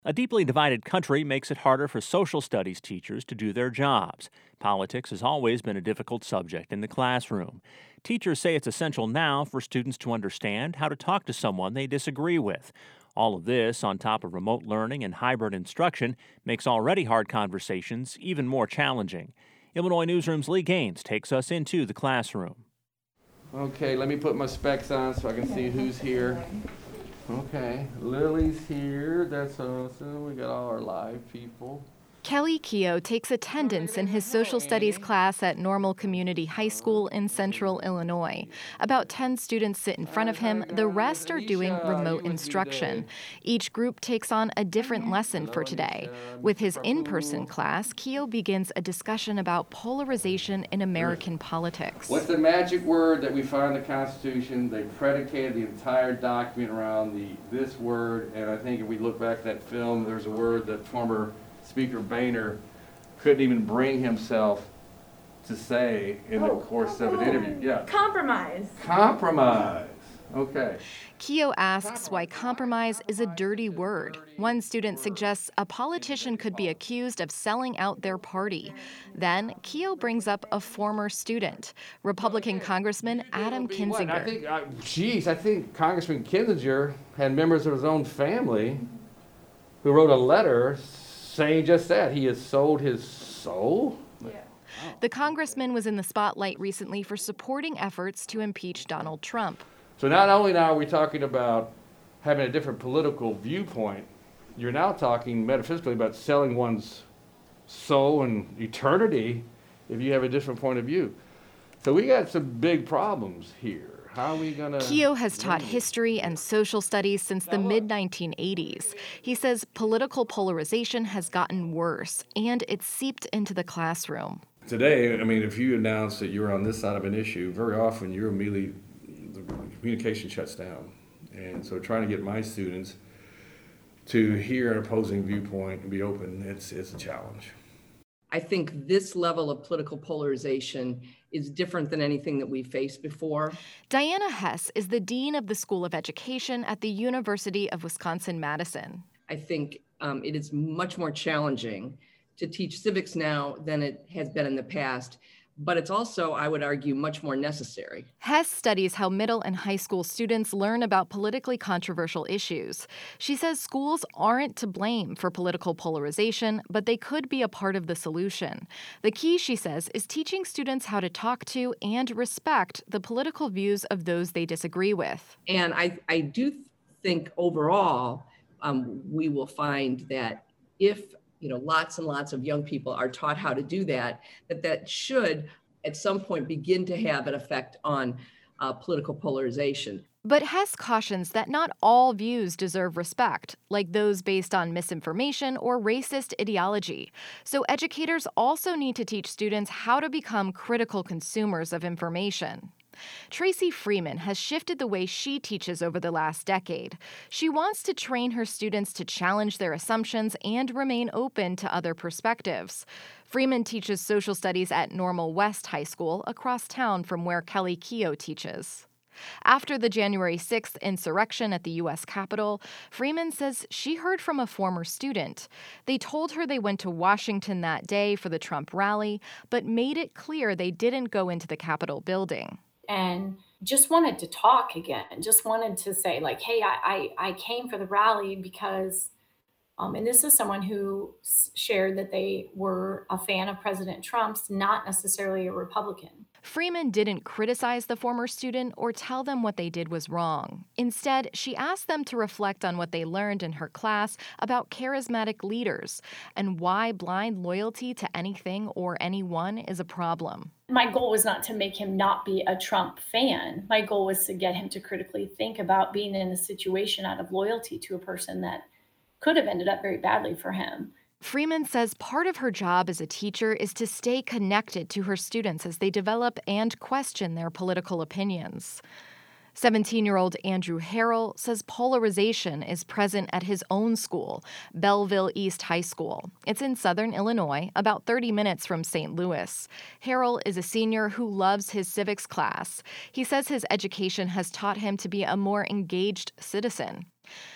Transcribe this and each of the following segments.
A deeply divided country makes it harder for social studies teachers to do their jobs. Politics has always been a difficult subject in the classroom. Teachers say it's essential now for students to understand how to talk to someone they disagree with. All of this, on top of remote learning and hybrid instruction, makes already hard conversations even more challenging. Illinois Newsroom's Lee Gaines takes us into the classroom. Okay, let me put my specs on so I can see who's here. Okay, Lily's here. That's awesome. We got all our live people. Kelly Keogh takes attendance in his social studies class at Normal Community High School in central Illinois. About 10 students sit in front of him. The rest are doing remote instruction. Each group takes on a different lesson for today. With his in-person class, Keogh begins a discussion about polarization in American politics. What's the magic word that we find in the Constitution? They predicated the entire document around this word, and I think if we look back at that film, there's a word that former Speaker Boehner couldn't even bring himself to say in the course of an interview. Yeah. Compromise. Compromise. Okay. Keogh asks why compromise is a dirty word. One student suggests a politician could be accused of selling out their party. Then Keogh brings up a former student, Republican Congressman Adam Kinzinger. I think Congressman Kinzinger had members of his own family who wrote a letter saying just that. He has sold his soul? Yeah. The congressman was in the spotlight recently for supporting efforts to impeach Donald Trump. So not only now are we talking about having a different political viewpoint, you're now talking metaphysically about selling one's soul and eternity if you have a different point of view. So we got some big problems here. How are we going to... Keogh has taught history and social studies since the mid-1980s. He says political polarization has gotten worse, and it's seeped into the classroom. Today, if you announce that you're on this side of an issue, very often the communication shuts down. And so trying to get my students to hear an opposing viewpoint and be open, it's a challenge. I think this level of political polarization is different than anything that we've faced before. Diana Hess is the Dean of the School of Education at the University of Wisconsin-Madison. I think it is much more challenging to teach civics now than it has been in the past. But it's also, I would argue, much more necessary. Hess studies how middle and high school students learn about politically controversial issues. She says schools aren't to blame for political polarization, but they could be a part of the solution. The key, she says, is teaching students how to talk to and respect the political views of those they disagree with. And I do think overall, we will find that if lots and lots of young people are taught how to do that should at some point begin to have an effect on political polarization. But Hess cautions that not all views deserve respect, like those based on misinformation or racist ideology. So educators also need to teach students how to become critical consumers of information. Tracy Freeman has shifted the way she teaches over the last decade. She wants to train her students to challenge their assumptions and remain open to other perspectives. Freeman teaches social studies at Normal West High School across town from where Kelly Keogh teaches. After the January 6th insurrection at the U.S. Capitol, Freeman says she heard from a former student. They told her they went to Washington that day for the Trump rally, but made it clear they didn't go into the Capitol building. And just wanted to talk again, just wanted to say, like, hey, I came for the rally because, and this is someone who shared that they were a fan of President Trump's, not necessarily a Republican. Freeman didn't criticize the former student or tell them what they did was wrong. Instead, she asked them to reflect on what they learned in her class about charismatic leaders and why blind loyalty to anything or anyone is a problem. My goal was not to make him not be a Trump fan. My goal was to get him to critically think about being in a situation out of loyalty to a person that could have ended up very badly for him. Freeman says part of her job as a teacher is to stay connected to her students as they develop and question their political opinions. 17-year-old Andrew Harrell says polarization is present at his own school, Belleville East High School. It's in southern Illinois, about 30 minutes from St. Louis. Harrell is a senior who loves his civics class. He says his education has taught him to be a more engaged citizen.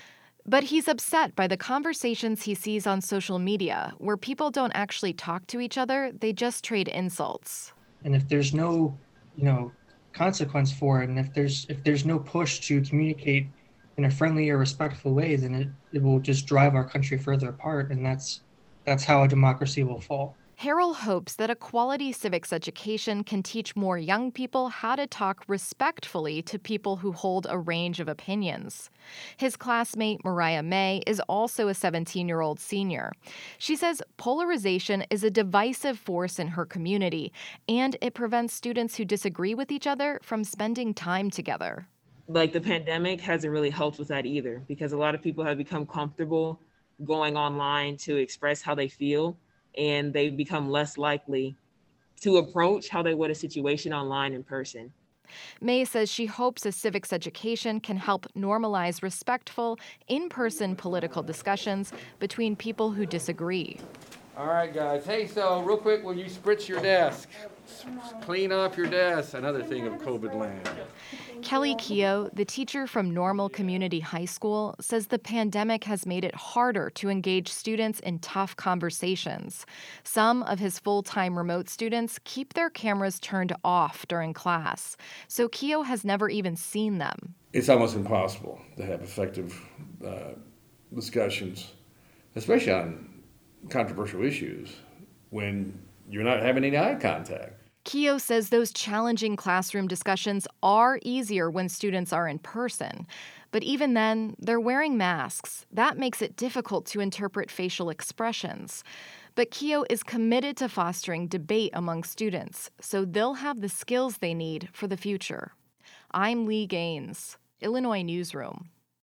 But he's upset by the conversations he sees on social media, where people don't actually talk to each other, they just trade insults. And if there's no, consequence for it, and if there's no push to communicate in a friendly or respectful way, then it will just drive our country further apart, and that's how a democracy will fall. Harrell hopes that a quality civics education can teach more young people how to talk respectfully to people who hold a range of opinions. His classmate, Mariah May, is also a 17-year-old senior. She says polarization is a divisive force in her community, and it prevents students who disagree with each other from spending time together. Like, the pandemic hasn't really helped with that either, because a lot of people have become comfortable going online to express how they feel, and they've become less likely to approach how they would a situation online in person. May says she hopes a civics education can help normalize respectful, in-person political discussions between people who disagree. All right, guys. Hey, so real quick, will you spritz your desk? Clean off your desk. Another thing of COVID land. Kelly Keogh, the teacher from Normal Community High School, says the pandemic has made it harder to engage students in tough conversations. Some of his full-time remote students keep their cameras turned off during class, so Keogh has never even seen them. It's almost impossible to have effective discussions, especially on controversial issues, when you're not having any eye contact. Keogh says those challenging classroom discussions are easier when students are in person. But even then, they're wearing masks. That makes it difficult to interpret facial expressions. But Keogh is committed to fostering debate among students, so they'll have the skills they need for the future. I'm Lee Gaines, Illinois Newsroom.